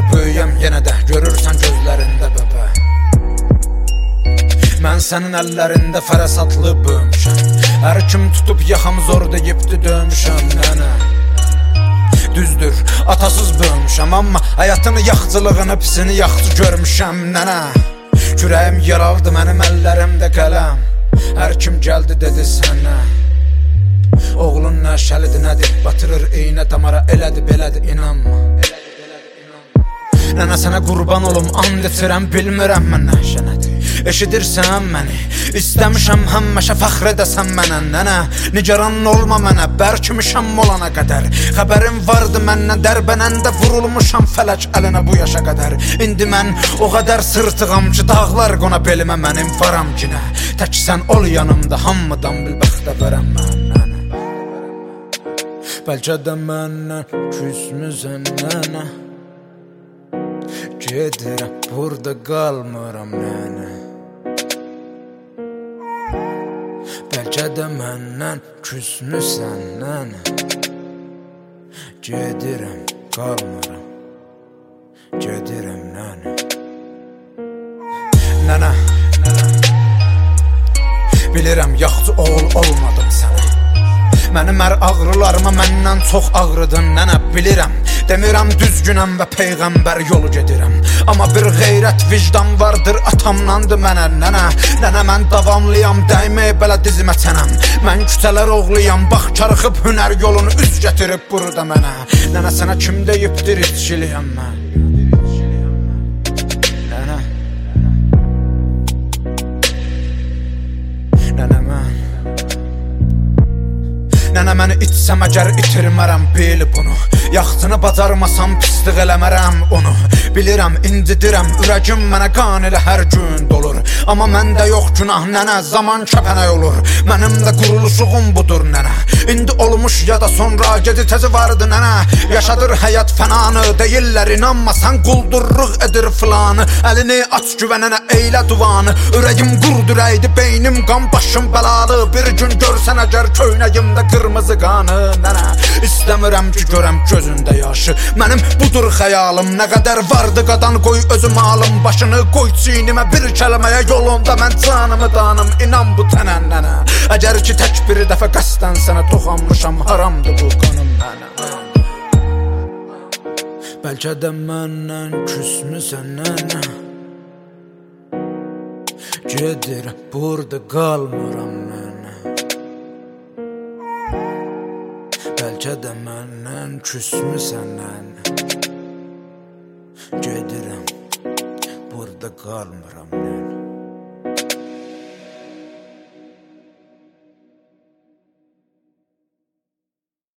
böyüyəm yenə də görürsən gözlərində bəbə. Mən sənin əllərində fərasatlı böyümüşəm. Hər kim tutub yaxam zor deyibdi döymüşəm nənə. Düzdür, atasız böyümüşəm, amma həyatın yaxçılığını, pisini yaxçı görmüşəm nənə. Kürəyim yaraldı, mənim əllərimdə qələm. Hər kim gəldi dedi sənə. Oğlun nəşəlidir, nədir, batırır eynə damara, elədir, belədir, inanma. Nənə sənə qurban olum, and içirəm, bilmirəm mən nəşə nədir. Eşidirsən məni, istəmişəm həməşə fəxr edəsən mənə nənə. Nigaran olma mənə, bərkimişəm olana qədər. Xəbərim vardı məndən, dərbənəndə vurulmuşam fələk əlinə bu yaşa qədər. İndi mən o qədər sırtığam ki, dağlar qona belimə mənim varam kinə. Tək sən ol yanımda, hamıdan bilbəxtə verəm mən nənə. Bəlkə də məndən küsmüsən nənə. Gedirəm, burada qalmıram nənə. Bəlkə də məndən küsmüsən nənə. Gedirəm, qalmıram. Gedirəm nənə. Nənə, bilirəm yaxçı oğul olmadım sənə. Mənim hər ağrılarıma məndən çox ağrıdın nənə, bilirəm. Demirəm düzgünəm və peyğəmbər yolu gedirəm. Amma bir qeyrət vicdan vardır atamlandı mənə nənə. Nənə mən davamlıyam, dəymə belə dizimə çənəm. Mən küçələr oğluyam, bax karıxıb hünər yolunu üz gətirib burada mənə. Nənə sənə kim deyibdir içkiliyəm mən. Nənə, nənə mən, nənə məni içsəm əgər itirmərəm bil bunu. Yaxçını bacarmasam pislik eləmərəm onu. Bilirəm, incidirəm, ürəgim mənə qan elə hər gün dolur. Amma məndə yox günah nənə, zaman kəpənək olur. Mənim də quruluşuğum budur nənə. İndi olmuş ya da sonra gedi tezi vardı nənə. Yaşadır həyat fənanı, deyirlər inanma sən quldurluq edir filanı. Əlini aç güvənənə eylə duvanı. Ürəyim qurdurəydi, beynim qan, başım bəlalı. Bir gün görsən əgər köynəyimdə qırmızı qanı nənə. İstəmirəm ki görəm gözündə yaşı. Mənim budur xəyalım, nə qədər vardı qadan qoy özüm alım. Başını qoy çiynimə bir kəlməyə yolunda mən canımı danım. İnan bu tənə nənə. Əgər ki tək bir dəfə qəsdən sənə toxanmışam, haramdır bu qanım nənə. Bəlkə də məndən küsmüsən nənə. Gedirəm, burada qalmıram nənə. Bəlkə də məndən küsmüsən nənə. Gedirəm, burada qalmıram nənə.